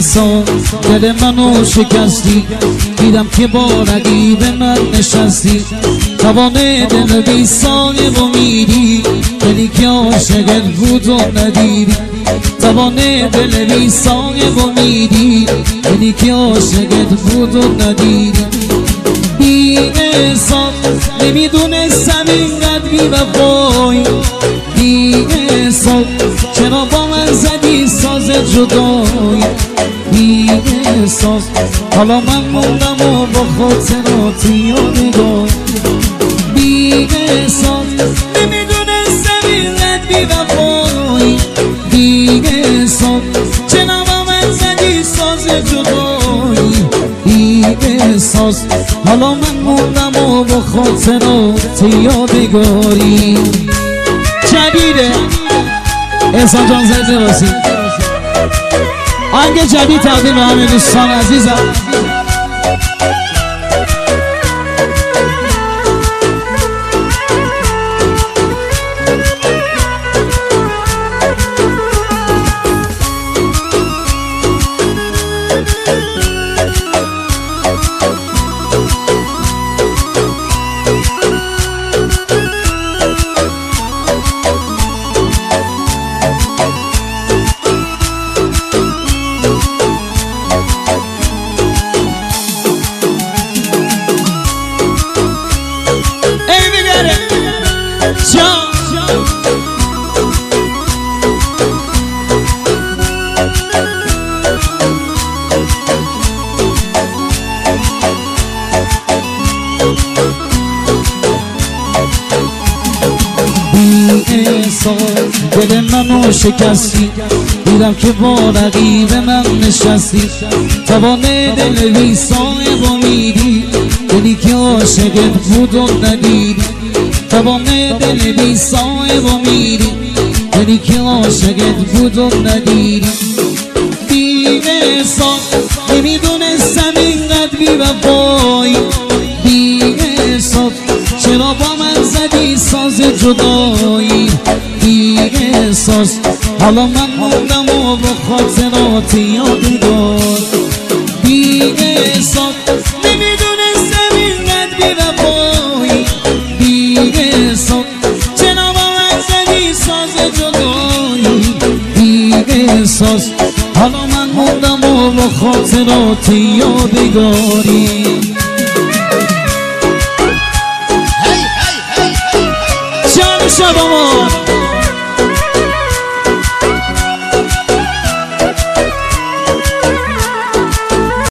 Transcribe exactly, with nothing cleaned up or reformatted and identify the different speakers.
Speaker 1: سال دل منو شکستی، دیدم که با رقیب من نشستی. توانه دل بی صاحب امیدی، دلی که عاشقت بود و ندیدی. توانه دل بی صاحب امیدی، دلی که عاشقت بود و ندیدی. بی احساس نمیدونستم اینقدر بی وفایی. بی احساس چرا با من زدی ساز جدایی. بی احساس حالا من موندم و با خاطرات یادگار. بی احساس نمیدونستم اینقدر بی وفایی. بی احساس چرا با من زدی ساز جدایی. بی احساس حالا من موندم و با خاطرات یادگاری. جدیده احسان جان زنده باشی. آهنگ جدید تقدیم به همه دوستان عزیزم. دل منو شکستی، دیدم که با رقیب من نشستی. توانه دل بی صاحب امیدی، دلی که عاشقت بود و ندیدی. توانه دل بی صاحب امیدی، دلی که عاشقت بود و ندیدی. بی احساس نمیدونستم اینقدر بی وفایی. بی احساس چرا با من زدی ساز جدایی. بی احساس حالا من موندم و با خاطرات یادگار. بی احساس نمیدونستم اینقدر بی وفایی. بی احساس چرا با من زدی ساز جدایی. بی احساس حالا من موندم و با خاطرات یادگاری. جان شبما